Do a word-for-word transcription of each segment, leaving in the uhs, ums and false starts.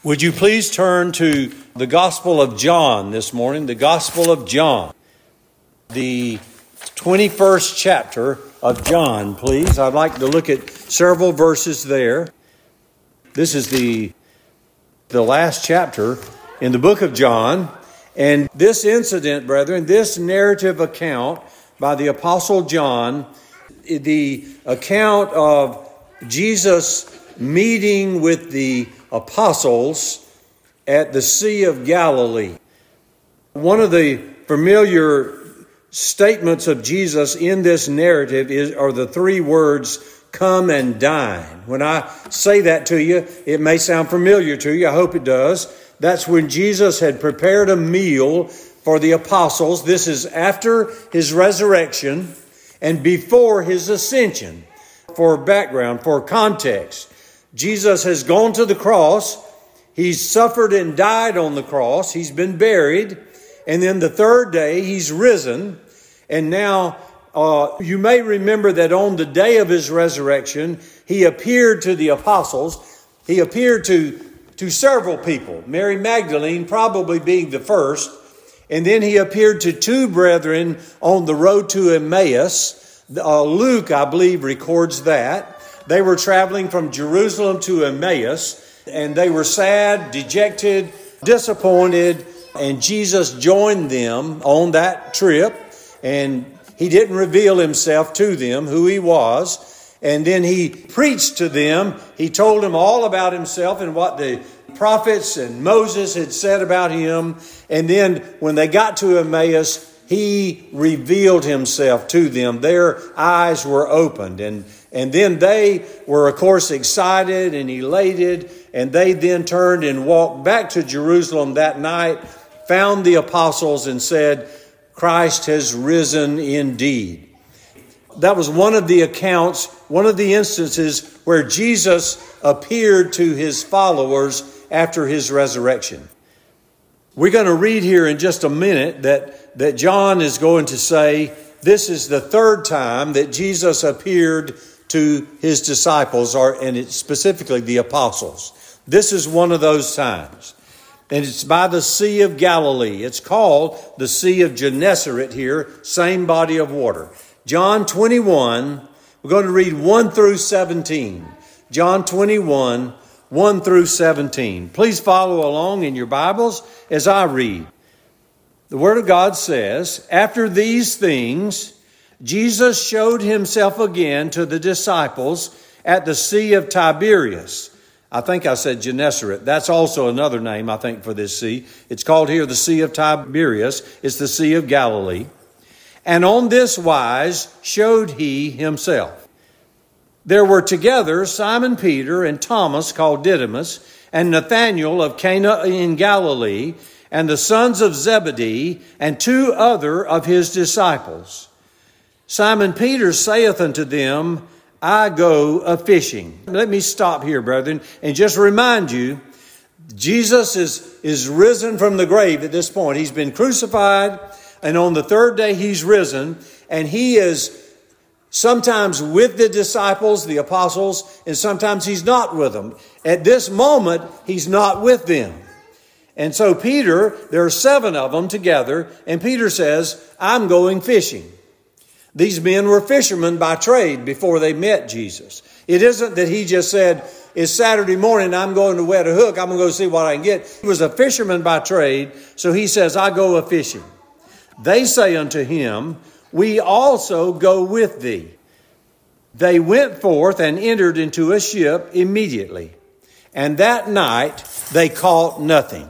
Would you please turn to the Gospel of John this morning, the Gospel of John, the twenty-first chapter of John, please. I'd like to look at several verses there. This is the, the last chapter in the book of John. And this incident, brethren, this narrative account by the Apostle John, the account of Jesus meeting with the apostles at the Sea of Galilee. One of the familiar statements of Jesus in this narrative is are the three words, come and dine. When I say that to you, it may sound familiar to you. I hope it does. That's when Jesus had prepared a meal for the apostles. This is after his resurrection and before his ascension. For background, for context, Jesus has gone to the cross. He's suffered and died on the cross. He's been buried. And then the third day, he's risen. And now, uh, you may remember that on the day of his resurrection, he appeared to the apostles. He appeared to, to several people. Mary Magdalene probably being the first. And then he appeared to two brethren on the road to Emmaus. Uh, Luke, I believe, records that. They were traveling from Jerusalem to Emmaus, and they were sad, dejected, disappointed, and Jesus joined them on that trip, and he didn't reveal himself to them, who he was, and then he preached to them. He told them all about himself and what the prophets and Moses had said about him, and then when they got to Emmaus, he revealed himself to them. Their eyes were opened, and And then they were, of course, excited and elated. And they then turned and walked back to Jerusalem that night, found the apostles and said, Christ has risen indeed. That was one of the accounts, one of the instances where Jesus appeared to his followers after his resurrection. We're going to read here in just a minute that, that John is going to say this is the third time that Jesus appeared to his disciples, or and it's specifically the apostles. This is one of those times. And it's by the Sea of Galilee. It's called the Sea of Gennesaret here, same body of water. John twenty-one, we're going to read one through seventeen. John twenty-one, one through seventeen. Please follow along in your Bibles as I read. The Word of God says, after these things, Jesus showed himself again to the disciples at the Sea of Tiberias. I think I said Gennesaret. That's also another name, I think, for this sea. It's called here the Sea of Tiberias. It's the Sea of Galilee. And on this wise showed he himself. There were together Simon Peter and Thomas called Didymus, and Nathanael of Cana in Galilee, and the sons of Zebedee, and two other of his disciples. Simon Peter saith unto them, I go a-fishing. Let me stop here, brethren, and just remind you, Jesus is, is risen from the grave at this point. He's been crucified, and on the third day he's risen, and he is sometimes with the disciples, the apostles, and sometimes he's not with them. At this moment, he's not with them. And so Peter, there are seven of them together, and Peter says, I'm going fishing. These men were fishermen by trade before they met Jesus. It isn't that he just said, it's Saturday morning, I'm going to wet a hook, I'm going to go see what I can get. He was a fisherman by trade, so he says, I go a-fishing. They say unto him, we also go with thee. They went forth and entered into a ship immediately. And that night they caught nothing.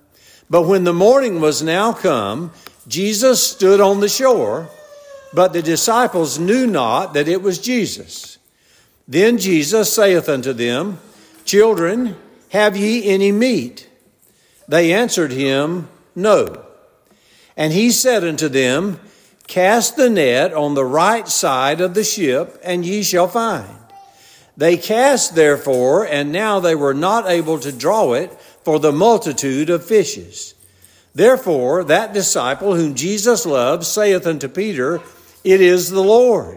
But when the morning was now come, Jesus stood on the shore, but the disciples knew not that it was Jesus. Then Jesus saith unto them, Children, have ye any meat? They answered him, No. And he said unto them, Cast the net on the right side of the ship, and ye shall find. They cast therefore, and now they were not able to draw it for the multitude of fishes. Therefore that disciple whom Jesus loved saith unto Peter, It is the Lord.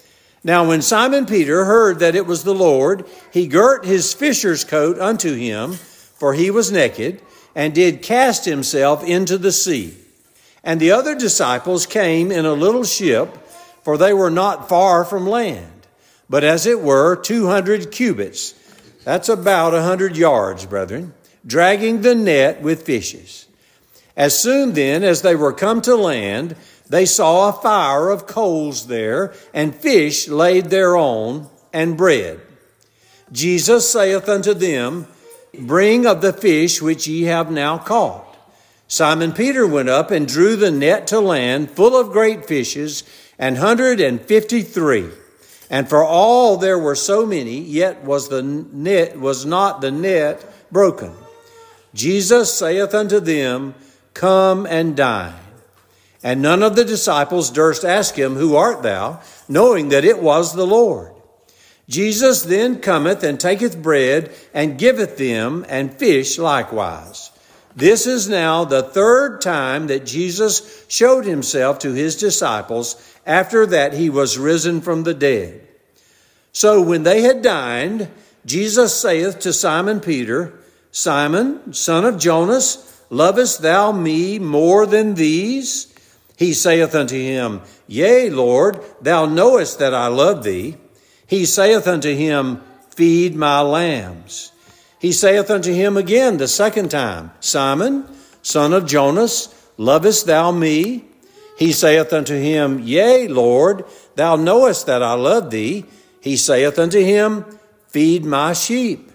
Now when Simon Peter heard that it was the Lord, he girt his fisher's coat unto him, for he was naked, and did cast himself into the sea. And the other disciples came in a little ship, for they were not far from land, but as it were two hundred cubits. That's about a hundred yards, brethren, dragging the net with fishes. As soon then as they were come to land, they saw a fire of coals there, and fish laid thereon, and bread. Jesus saith unto them, Bring of the fish which ye have now caught. Simon Peter went up and drew the net to land, full of great fishes, an hundred and fifty-three. And for all there were so many, yet was the net was not the net broken. Jesus saith unto them, Come and dine. And none of the disciples durst ask him, Who art thou? Knowing that it was the Lord. Jesus then cometh and taketh bread and giveth them, and fish likewise. This is now the third time that Jesus showed himself to his disciples after that he was risen from the dead. So when they had dined, Jesus saith to Simon Peter, Simon, son of Jonas, lovest thou me more than these? He saith unto him, Yea, Lord, thou knowest that I love thee. He saith unto him, Feed my lambs. He saith unto him again the second time, Simon, son of Jonas, lovest thou me? He saith unto him, Yea, Lord, thou knowest that I love thee. He saith unto him, Feed my sheep.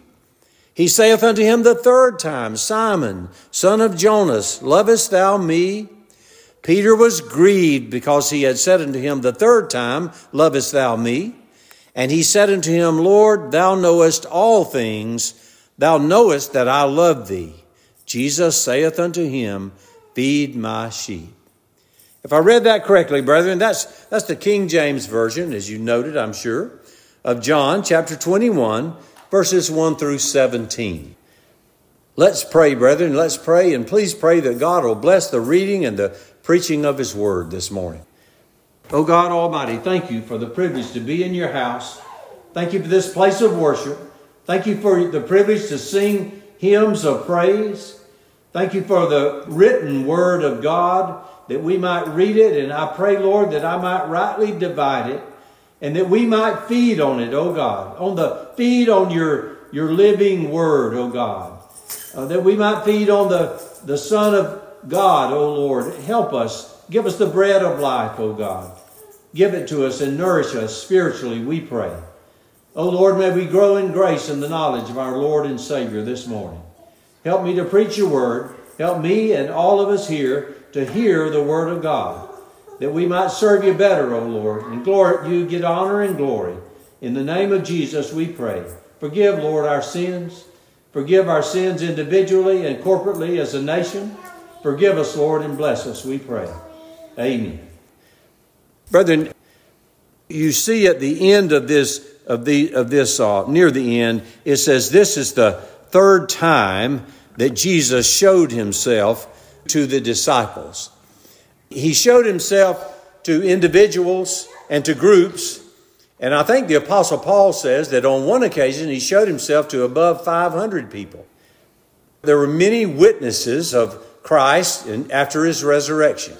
He saith unto him the third time, Simon, son of Jonas, lovest thou me? Peter was grieved because he had said unto him the third time, Lovest thou me? And he said unto him, Lord, thou knowest all things. Thou knowest that I love thee. Jesus saith unto him, Feed my sheep. If I read that correctly, brethren, that's, that's the King James Version, as you noted, I'm sure, of John chapter twenty-one, verses one through seventeen. Let's pray, brethren. Let's pray, and please pray that God will bless the reading and the preaching of his word this morning. Oh God Almighty, thank you for the privilege to be in your house. Thank you for this place of worship. Thank you for the privilege to sing hymns of praise. Thank you for the written word of God, that we might read it. And I pray, Lord, that I might rightly divide it, and that we might feed on it, oh God, on the feed on your, your living word, oh God, uh, that we might feed on the, the Son of God, oh Lord. Help us. Give us the bread of life, oh God. Give it to us and nourish us spiritually, we pray. Oh Lord, may we grow in grace and the knowledge of our Lord and Savior this morning. Help me to preach your word. Help me and all of us here to hear the word of God, that we might serve you better, O Lord, and glory, you get honor and glory. In the name of Jesus we pray. Forgive, Lord, our sins. Forgive our sins individually and corporately as a nation. Forgive us, Lord, and bless us, we pray. Amen. Brethren, you see at the end of this, of the of this, uh, near the end, it says this is the third time that Jesus showed himself to the disciples. He showed himself to individuals and to groups. And I think the Apostle Paul says that on one occasion he showed himself to above five hundred people. There were many witnesses of Christ after his resurrection.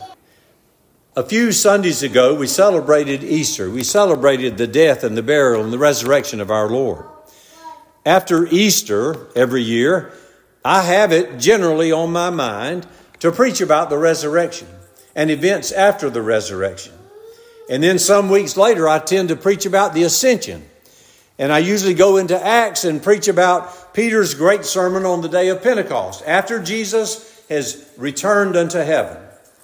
A few Sundays ago, we celebrated Easter. We celebrated the death and the burial and the resurrection of our Lord. After Easter every year, I have it generally on my mind to preach about the resurrection and events after the resurrection. And then some weeks later, I tend to preach about the ascension. And I usually go into Acts and preach about Peter's great sermon on the day of Pentecost, after Jesus has returned unto heaven.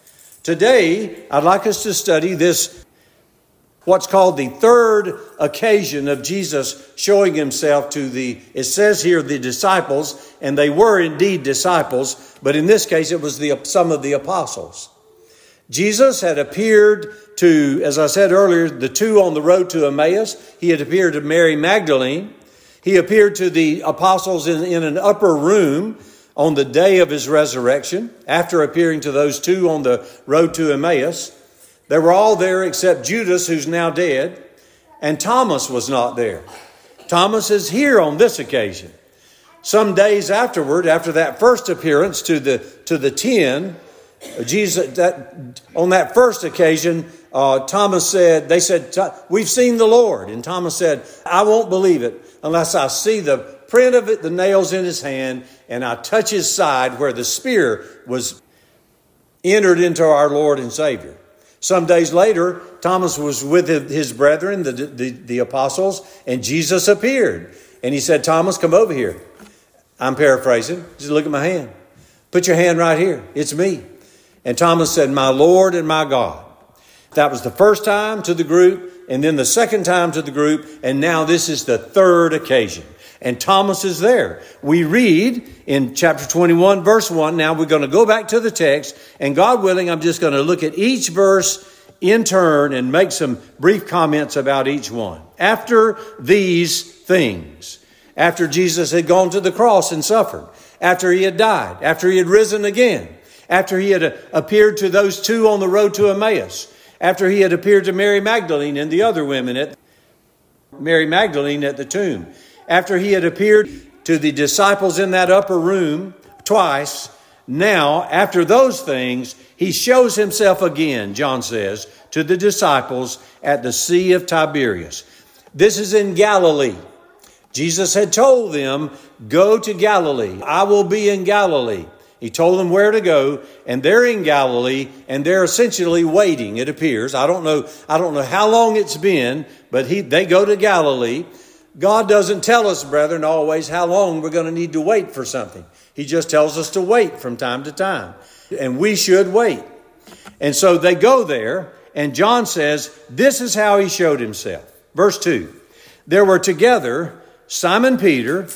Today, I'd like us to study this, what's called the third occasion of Jesus showing himself to the, it says here, the disciples, and they were indeed disciples, but in this case, it was the some of the apostles. Jesus had appeared to, as I said earlier, the two on the road to Emmaus. He had appeared to Mary Magdalene. He appeared to the apostles in, in an upper room on the day of his resurrection, after appearing to those two on the road to Emmaus. They were all there except Judas, who's now dead, and Thomas was not there. Thomas is here on this occasion. Some days afterward, after that first appearance to the to the ten, Jesus, that, on that first occasion, uh, Thomas said, they said, we've seen the Lord. And Thomas said, I won't believe it unless I see the print of it, the nails in his hand, and I touch his side where the spear was entered into our Lord and Savior. Some days later, Thomas was with his brethren, the, the, the apostles, and Jesus appeared. And he said, Thomas, come over here. I'm paraphrasing. Just look at my hand. Put your hand right here. It's me. And Thomas said, my Lord and my God. That was the first time to the group, and then the second time to the group, and now this is the third occasion. And Thomas is there. We read in chapter twenty-one, verse one. Now we're going to go back to the text, and God willing, I'm just going to look at each verse in turn and make some brief comments about each one. After these things, after Jesus had gone to the cross and suffered, after he had died, after he had risen again, after he had appeared to those two on the road to Emmaus, after he had appeared to Mary Magdalene and the other women at Mary Magdalene at the tomb, after he had appeared to the disciples in that upper room twice, now, after those things, he shows himself again, John says, to the disciples at the Sea of Tiberias. This is in Galilee. Jesus had told them, go to Galilee. I will be in Galilee. He told them where to go, and they're in Galilee, and they're essentially waiting, it appears. I don't know, I don't know how long it's been, but he, they go to Galilee. God doesn't tell us, brethren, always how long we're going to need to wait for something. He just tells us to wait from time to time. And we should wait. And so they go there, and John says, this is how he showed himself. Verse two, there were together Simon Peter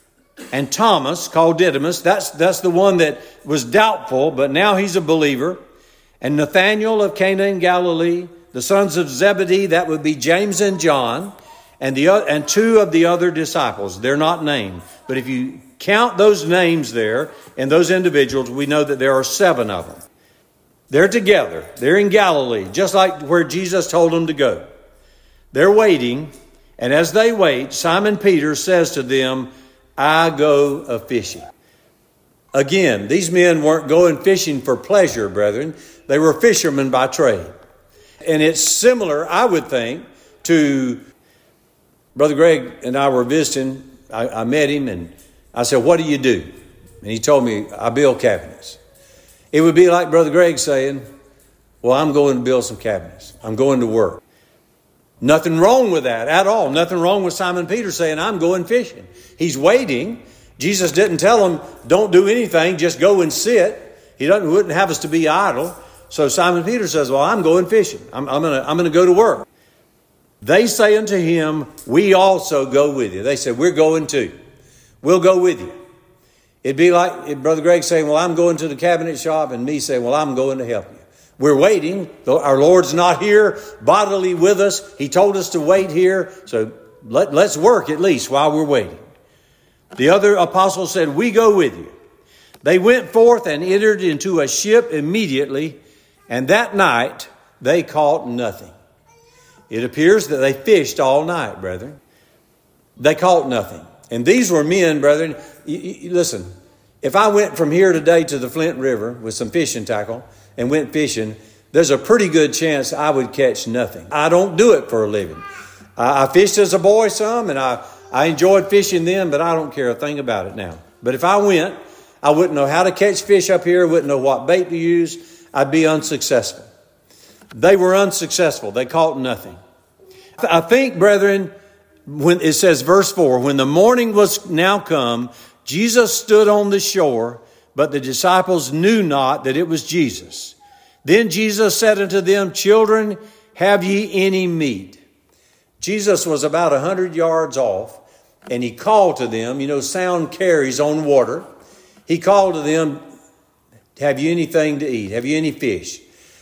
and Thomas, called Didymus. That's, that's the one that was doubtful, but now he's a believer. And Nathanael of Cana in Galilee, the sons of Zebedee, that would be James and John, and the and two of the other disciples. They're not named, but if you count those names there and those individuals, we know that there are seven of them. They're together. They're in Galilee, just like where Jesus told them to go. They're waiting, and as they wait, Simon Peter says to them, I go a-fishing. Again, these men weren't going fishing for pleasure, brethren. They were fishermen by trade. And it's similar, I would think, to Brother Greg and I were visiting. I, I met him and I said, what do you do? And he told me, I build cabinets. It would be like Brother Greg saying, well, I'm going to build some cabinets. I'm going to work. Nothing wrong with that at all. Nothing wrong with Simon Peter saying, I'm going fishing. He's waiting. Jesus didn't tell him, don't do anything, just go and sit. He doesn't, wouldn't have us to be idle. So Simon Peter says, well, I'm going fishing. I'm, I'm going to I'm going to go to work. They say unto him, we also go with you. They said, we're going too. We'll go with you. It'd be like Brother Greg saying, well, I'm going to the cabinet shop, and me saying, well, I'm going to help you. We're waiting. Our Lord's not here bodily with us. He told us to wait here. So let, let's work at least while we're waiting. The other apostles said, we go with you. They went forth and entered into a ship immediately, and that night they caught nothing. It appears that they fished all night, brethren. They caught nothing. And these were men, brethren. You, you, listen, if I went from here today to the Flint River with some fishing tackle and went fishing, there's a pretty good chance I would catch nothing. I don't do it for a living. I, I fished as a boy some, and I, I enjoyed fishing then, but I don't care a thing about it now. But if I went, I wouldn't know how to catch fish up here, wouldn't know what bait to use. I'd be unsuccessful. They were unsuccessful. They caught nothing. I think, brethren, when it says verse four, when the morning was now come, Jesus stood on the shore, but the disciples knew not that it was Jesus. Then Jesus said unto them, children, have ye any meat? Jesus was about a hundred yards off, and he called to them. You know, sound carries on water. He called to them, have you anything to eat? Have you any fish?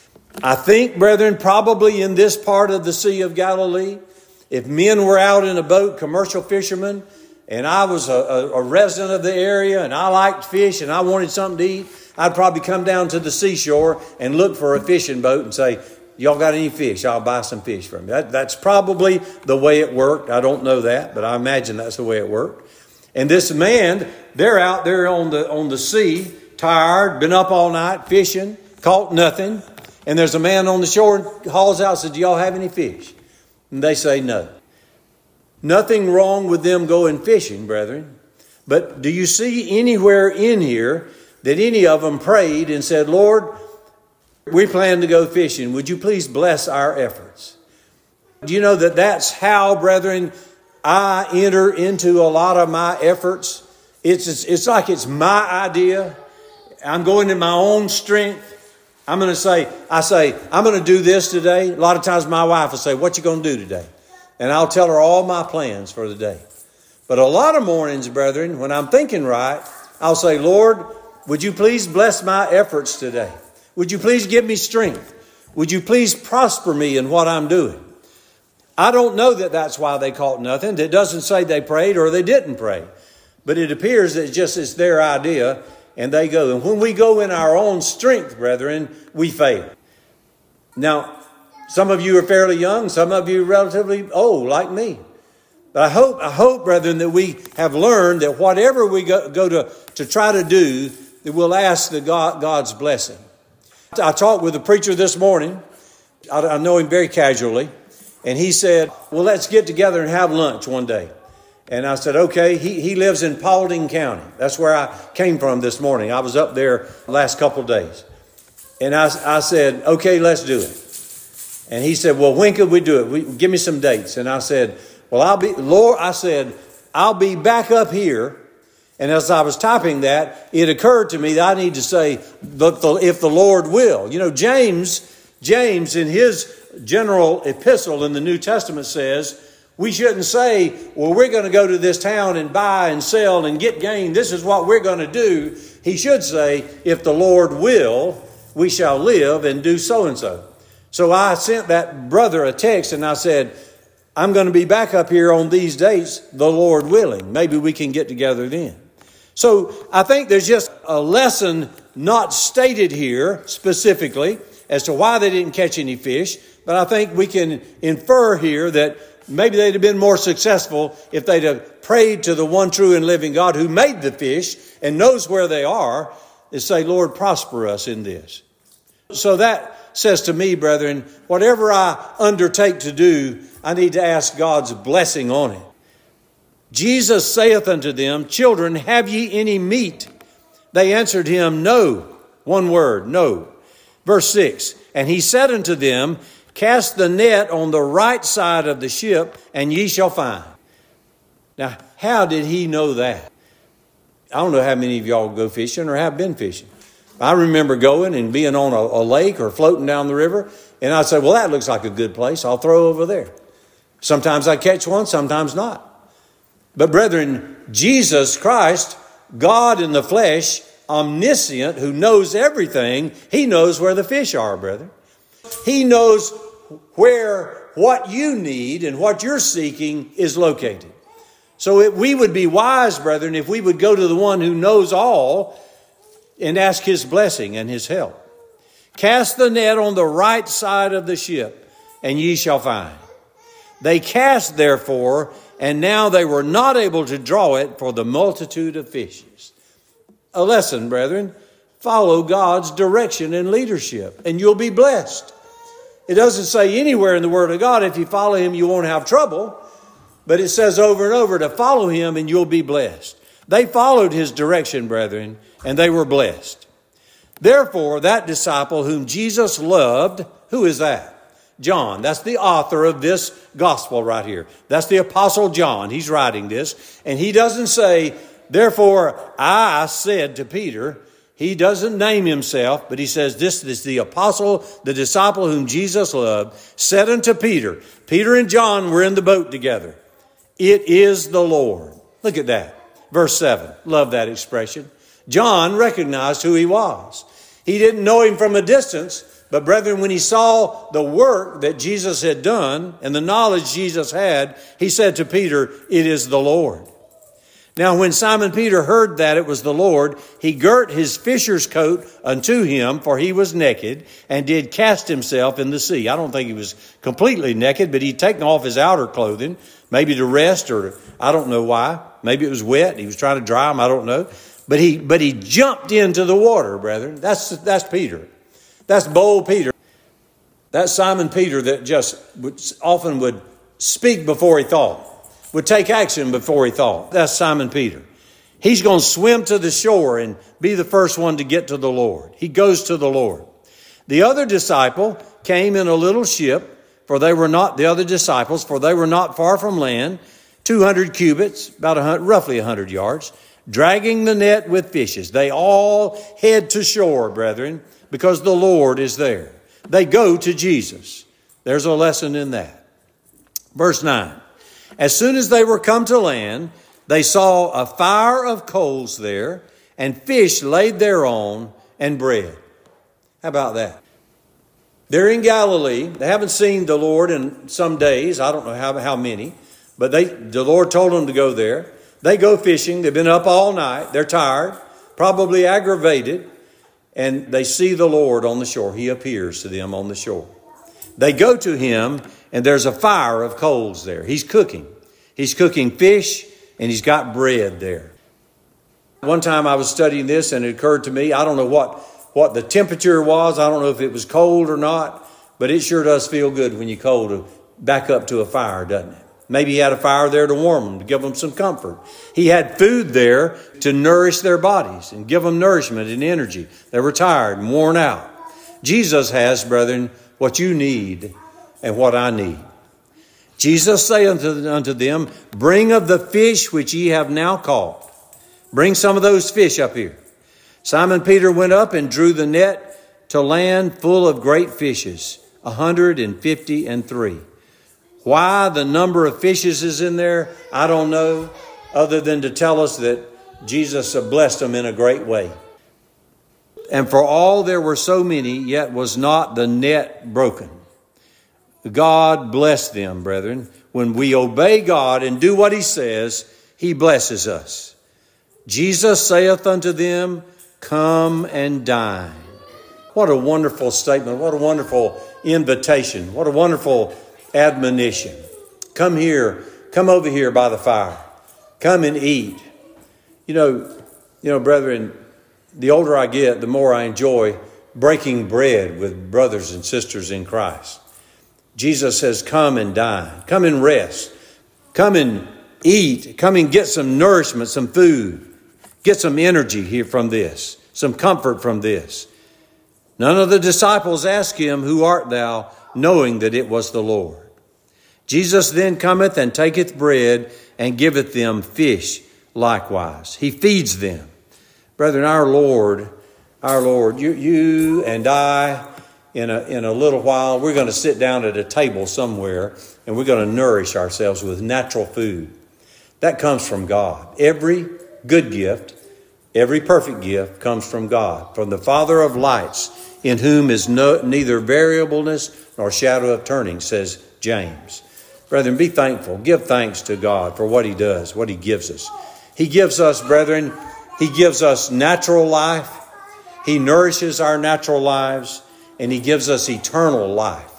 I think, brethren, probably in this part of the Sea of Galilee, if men were out in a boat, commercial fishermen, and I was a, a, a resident of the area and I liked fish and I wanted something to eat, I'd probably come down to the seashore and look for a fishing boat and say, y'all got any fish? I'll buy some fish from you. That, that's probably the way it worked. I don't know that, but I imagine that's the way it worked. And this man, they're out there on the on the sea, tired, been up all night fishing, caught nothing. And there's a man on the shore and hauls out and says, do y'all have any fish? And they say no. Nothing wrong with them going fishing, brethren. But do you see anywhere in here that any of them prayed and said, Lord, we plan to go fishing. Would you please bless our efforts? Do you know that that's how, brethren, I enter into a lot of my efforts? It's, it's, it's like it's my idea. I'm going in my own strength. I'm going to say, I say, I'm going to do this today. A lot of times my wife will say, what you going to do today? And I'll tell her all my plans for the day. But a lot of mornings, brethren, when I'm thinking right, I'll say, Lord, would you please bless my efforts today? Would you please give me strength? Would you please prosper me in what I'm doing? I don't know that that's why they caught nothing. It doesn't say they prayed or they didn't pray. But it appears that it's just it's their idea and they go. And when we go in our own strength, brethren, we fail. Now, some of you are fairly young. Some of you are relatively old, like me. But I hope, I hope, brethren, that we have learned that whatever we go, go to, to try to do, that we'll ask the God, God's blessing. I talked with a preacher this morning. I, I know him very casually. And he said, well, let's get together and have lunch one day. And I said, okay. He, he lives in Paulding County. That's where I came from this morning. I was up there the last couple of days. And I, I said, okay, let's do it. And he said, well, when could we do it? We, give me some dates. And I said, well, I'll be, Lord, I said, I'll be back up here. And as I was typing that, it occurred to me that I need to say, if the Lord will. You know, James, James in his general epistle in the New Testament says, we shouldn't say, well, we're going to go to this town and buy and sell and get gain. This is what we're going to do. He should say, if the Lord will, we shall live and do so and so. So I sent that brother a text and I said, I'm going to be back up here on these dates, the Lord willing. Maybe we can get together then. So I think there's just a lesson not stated here specifically as to why they didn't catch any fish. But I think we can infer here that maybe they'd have been more successful if they'd have prayed to the one true and living God who made the fish and knows where they are, and say, Lord, prosper us in this. So that says to me, brethren, whatever I undertake to do, I need to ask God's blessing on it. Jesus saith unto them, children, have ye any meat? They answered him, no. One word, no. Verse six, and he said unto them, cast the net on the right side of the ship, and ye shall find. Now, how did he know that? I don't know how many of y'all go fishing or have been fishing. I remember going and being on a, a lake or floating down the river, and I'd say, well, that looks like a good place. I'll throw over there. Sometimes I catch one, sometimes not. But brethren, Jesus Christ, God in the flesh, omniscient, who knows everything, he knows where the fish are, brethren. He knows where what you need and what you're seeking is located. So it, we would be wise, brethren, if we would go to the one who knows all and ask his blessing and his help. Cast the net on the right side of the ship, and ye shall find. They cast, therefore, and now they were not able to draw it for the multitude of fishes. A lesson, brethren. Follow God's direction and leadership, and you'll be blessed. It doesn't say anywhere in the Word of God, if you follow him, you won't have trouble. But it says over and over to follow him, and you'll be blessed. They followed his direction, brethren, and they were blessed. Therefore, that disciple whom Jesus loved, who is that? John. That's the author of this gospel right here. That's the Apostle John. He's writing this. And he doesn't say, therefore, I said to Peter. He doesn't name himself, but he says, this is the apostle, the disciple whom Jesus loved, said unto Peter. Peter and John were in the boat together. It is the Lord. Look at that. Verse seven. Love that expression. John recognized who he was. He didn't know him from a distance, but brethren, when he saw the work that Jesus had done and the knowledge Jesus had, he said to Peter, it is the Lord. Now, when Simon Peter heard that it was the Lord, he girt his fisher's coat unto him, for he was naked, and did cast himself in the sea. I don't think he was completely naked, but he'd taken off his outer clothing, maybe to rest or I don't know why. Maybe it was wet. He was trying to dry them. I don't know. But he but he jumped into the water, brethren. That's that's Peter. That's bold Peter. That's Simon Peter that just would, often would speak before he thought, would take action before he thought. That's Simon Peter. He's going to swim to the shore and be the first one to get to the Lord. He goes to the Lord. The other disciple came in a little ship, for they were not the other disciples, for they were not far from land, two hundred cubits, about a hundred, roughly one hundred yards, dragging the net with fishes. They all head to shore, brethren, because the Lord is there. They go to Jesus. There's a lesson in that. Verse nine. As soon as they were come to land, they saw a fire of coals there, and fish laid thereon, and bread. How about that? They're in Galilee. They haven't seen the Lord in some days. I don't know how, how many. But they, the Lord told them to go there. They go fishing. They've been up all night. They're tired, probably aggravated. And they see the Lord on the shore. He appears to them on the shore. They go to him, and there's a fire of coals there. He's cooking. He's cooking fish, and he's got bread there. One time I was studying this, and it occurred to me, I don't know what, what the temperature was. I don't know if it was cold or not, but it sure does feel good when you're cold to back up to a fire, doesn't it? Maybe he had a fire there to warm them, to give them some comfort. He had food there to nourish their bodies and give them nourishment and energy. They were tired and worn out. Jesus has, brethren, what you need and what I need. Jesus saith unto, unto them, bring of the fish which ye have now caught. Bring some of those fish up here. Simon Peter went up and drew the net to land full of great fishes, a hundred and fifty and three. Why the number of fishes is in there, I don't know, other than to tell us that Jesus blessed them in a great way. And for all there were so many, yet was not the net broken. God bless them, brethren. When we obey God and do what he says, he blesses us. Jesus saith unto them, come and dine. What a wonderful statement. What a wonderful invitation. What a wonderful admonition. Come here. Come over here by the fire. Come and eat. You know, you know, brethren, the older I get, the more I enjoy breaking bread with brothers and sisters in Christ. Jesus says, come and dine. Come and rest. Come and eat. Come and get some nourishment, some food. Get some energy here from this. Some comfort from this. None of the disciples asked him, who art thou? Knowing that it was the Lord. Jesus then cometh and taketh bread and giveth them fish likewise. He feeds them. Brethren, our Lord, our Lord, you, you and I, in a, in a little while, we're going to sit down at a table somewhere and we're going to nourish ourselves with natural food. That comes from God. Every good gift, every perfect gift comes from God, from the Father of lights, in whom is no, neither variableness nor shadow of turning, says James. Brethren, be thankful. Give thanks to God for what he does, what he gives us. He gives us, brethren, he gives us natural life. He nourishes our natural lives, and he gives us eternal life.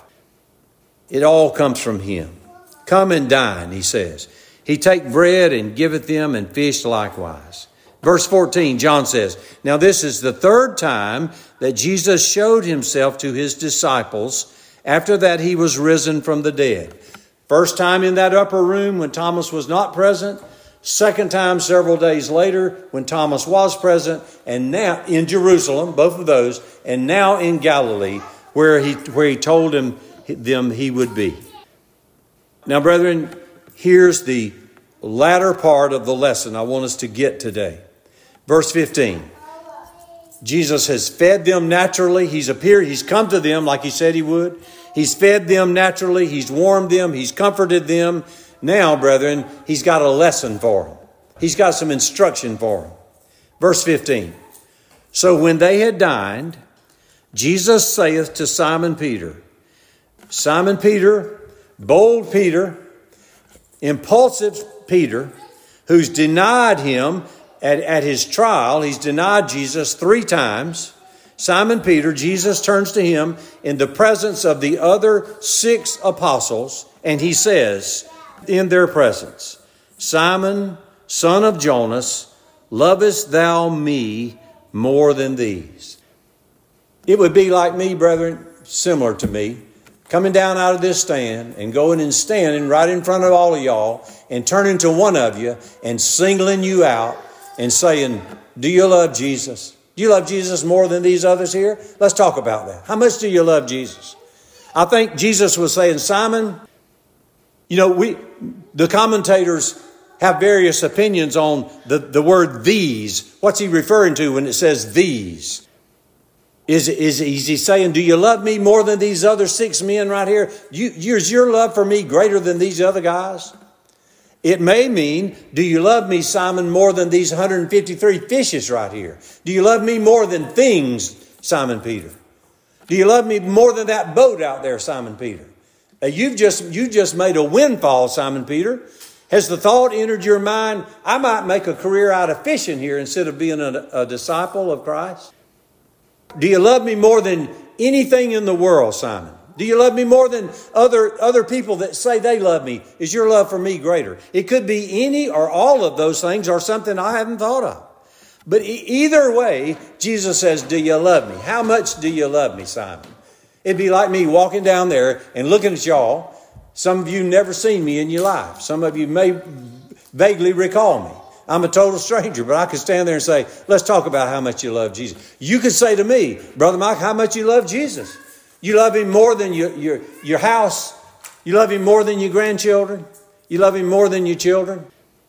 It all comes from him. Come and dine, he says. He take bread and giveth them, and fish likewise. Verse fourteen, John says, now this is the third time that Jesus showed himself to his disciples after that he was risen from the dead. First time in that upper room when Thomas was not present. Second time several days later when Thomas was present. And now in Jerusalem, both of those. And now in Galilee where he, where he told him, them he would be. Now, brethren, here's the latter part of the lesson I want us to get today. Verse fifteen, Jesus has fed them naturally. He's appeared, he's come to them like he said he would. He's fed them naturally. He's warmed them. He's comforted them. Now, brethren, he's got a lesson for them. He's got some instruction for them. Verse fifteen, so when they had dined, Jesus saith to Simon Peter, Simon Peter, bold Peter, impulsive Peter, who's denied him At, at his trial. He's denied Jesus three times. Simon Peter, Jesus turns to him in the presence of the other six apostles, and he says in their presence, Simon, son of Jonas, lovest thou me more than these? It would be like me, brethren, similar to me, coming down out of this stand and going and standing right in front of all of y'all and turning to one of you and singling you out and saying, do you love Jesus? Do you love Jesus more than these others here? Let's talk about that. How much do you love Jesus? I think Jesus was saying, Simon, you know, we, the commentators have various opinions on the, the word these. What's he referring to when it says these? Is, is, is he saying, do you love me more than these other six men right here? You, is your love for me greater than these other guys? It may mean, do you love me, Simon, more than these one hundred fifty-three fishes right here? Do you love me more than things, Simon Peter? Do you love me more than that boat out there, Simon Peter? Uh, you've just, you just made a windfall, Simon Peter. Has the thought entered your mind, I might make a career out of fishing here instead of being a, a disciple of Christ? Do you love me more than anything in the world, Simon? Do you love me more than other, other people that say they love me? Is your love for me greater? It could be any or all of those things or something I haven't thought of. But e- either way, Jesus says, do you love me? How much do you love me, Simon? It'd be like me walking down there and looking at y'all. Some of you never seen me in your life. Some of you may vaguely recall me. I'm a total stranger, but I could stand there and say, let's talk about how much you love Jesus. You could say to me, Brother Mike, how much you love Jesus. You love him more than your, your, your house. You love him more than your grandchildren. You love him more than your children.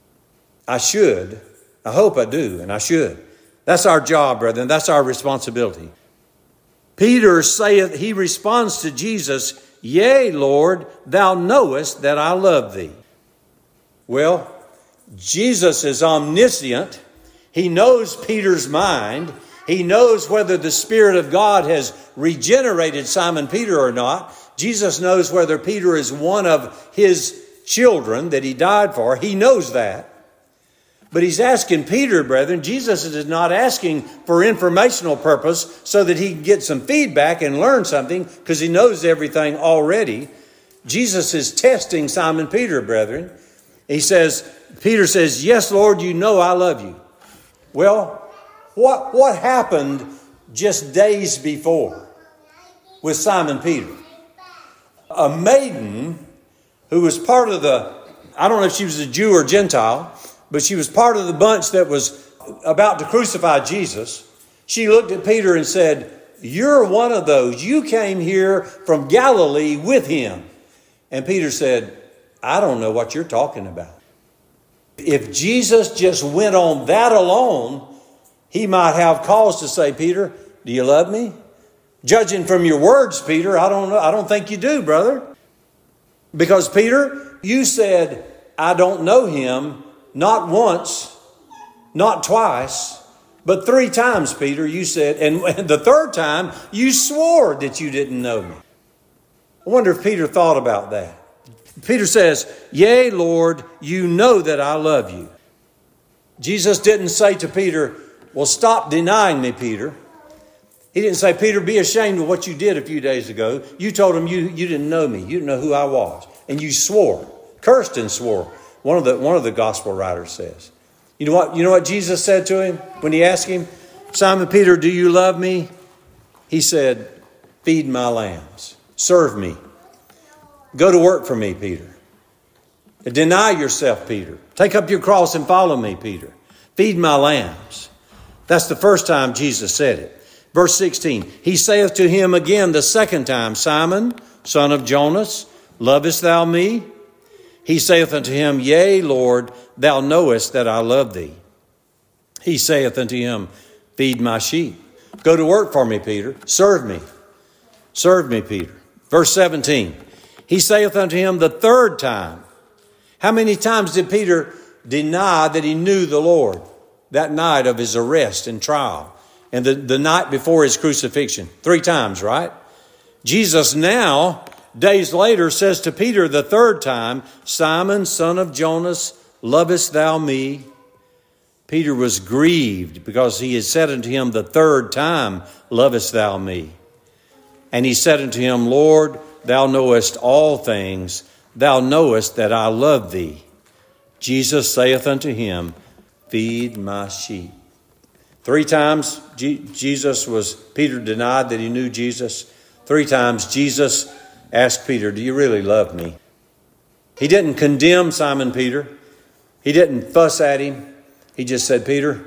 I should. I hope I do, and I should. That's our job, brethren. That's our responsibility. Peter saith, he responds to Jesus, yea, Lord, thou knowest that I love thee. Well, Jesus is omniscient. He knows Peter's mind. He knows whether the Spirit of God has regenerated Simon Peter or not. Jesus knows whether Peter is one of his children that he died for. He knows that. But he's asking Peter, brethren, Jesus is not asking for informational purpose so that he can get some feedback and learn something because he knows everything already. Jesus is testing Simon Peter, brethren. He says, Peter says, yes, Lord, you know I love you. Well, what, what happened just days before with Simon Peter? A maiden who was part of the, I don't know if she was a Jew or Gentile, but she was part of the bunch that was about to crucify Jesus. She looked at Peter and said, you're one of those. You came here from Galilee with him. And Peter said, I don't know what you're talking about. If Jesus just went on that alone, he might have cause to say, Peter, do you love me? Judging from your words, Peter, I don't know. I don't think you do, brother. Because, Peter, you said, I don't know him, not once, not twice, but three times, Peter, you said, and the third time, you swore that you didn't know me. I wonder if Peter thought about that. Peter says, yea, Lord, you know that I love you. Jesus didn't say to Peter, well, stop denying me, Peter. He didn't say, Peter, be ashamed of what you did a few days ago. You told him you, you didn't know me. You didn't know who I was. And you swore, cursed and swore. One of the, one of the gospel writers says. You know what, you know what Jesus said to him when he asked him, Simon Peter, do you love me? He said, feed my lambs. Serve me. Go to work for me, Peter. Deny yourself, Peter. Take up your cross and follow me, Peter. Feed my lambs. That's the first time Jesus said it. Verse sixteen, he saith to him again the second time, Simon, son of Jonas, lovest thou me? He saith unto him, yea, Lord, thou knowest that I love thee. He saith unto him, feed my sheep. Go to work for me, Peter. Serve me. Serve me, Peter. Verse seventeen, he saith unto him the third time. How many times did Peter deny that he knew the Lord? That night of his arrest and trial. And the, the night before his crucifixion. Three times, right? Jesus now, days later, says to Peter the third time, Simon, son of Jonas, lovest thou me? Peter was grieved because he had said unto him the third time, lovest thou me? And he said unto him, Lord, thou knowest all things. Thou knowest that I love thee. Jesus saith unto him, feed my sheep. Three times G- Jesus was, Peter denied that he knew Jesus. Three times Jesus asked Peter, do you really love me? He didn't condemn Simon Peter. He didn't fuss at him. He just said, Peter,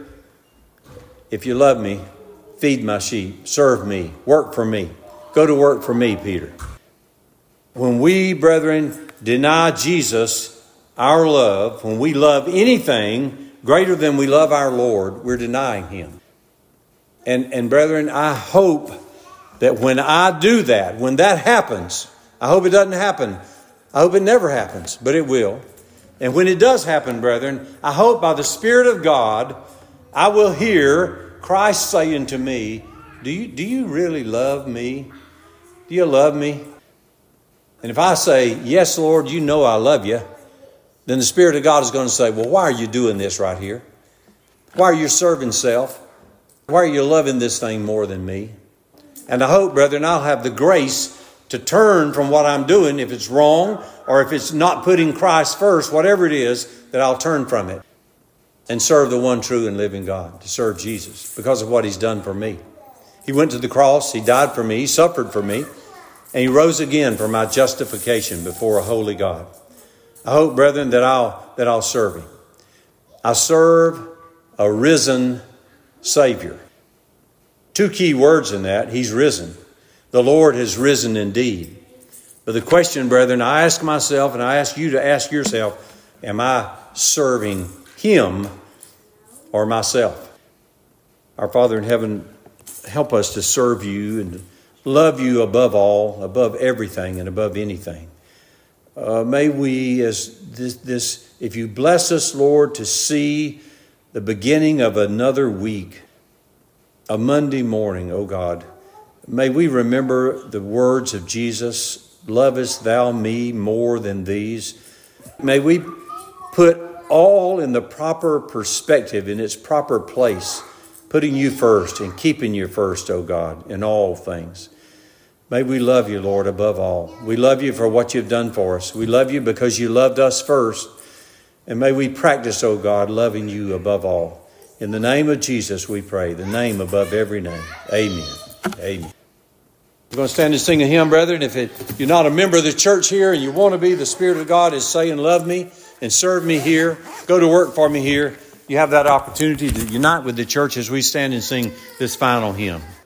if you love me, feed my sheep, serve me, work for me. Go to work for me, Peter. When we, brethren, deny Jesus our love, when we love anything greater than we love our Lord, we're denying him. And, and brethren, I hope that when I do that, when that happens, I hope it doesn't happen. I hope it never happens, but it will. And when it does happen, brethren, I hope by the Spirit of God, I will hear Christ saying to me, do you, do you really love me? Do you love me? And if I say, yes, Lord, you know I love you, then the Spirit of God is going to say, well, why are you doing this right here? Why are you serving self? Why are you loving this thing more than me? And I hope, brethren, I'll have the grace to turn from what I'm doing, if it's wrong or if it's not putting Christ first, whatever it is, that I'll turn from it and serve the one true and living God, to serve Jesus because of what he's done for me. He went to the cross, he died for me, he suffered for me, and he rose again for my justification before a holy God. I hope, brethren, that I'll that I'll serve him. I serve a risen Savior. Two key words in that, he's risen. The Lord has risen indeed. But the question, brethren, I ask myself and I ask you to ask yourself, am I serving him or myself? Our Father in heaven, help us to serve you and love you above all, above everything and above anything. Uh, may we, as this, this, if you bless us, Lord, to see the beginning of another week, a Monday morning, oh God, may we remember the words of Jesus, lovest thou me more than these? May we put all in the proper perspective, in its proper place, putting you first and keeping you first, oh God, in all things. May we love you, Lord, above all. We love you for what you've done for us. We love you because you loved us first. And may we practice, oh God, loving you above all. In the name of Jesus, we pray, the name above every name. Amen. Amen. We're going to stand and sing a hymn, brethren. If, it, if you're not a member of the church here and you want to be, the Spirit of God is saying, love me and serve me here. Go to work for me here. You have that opportunity to unite with the church as we stand and sing this final hymn.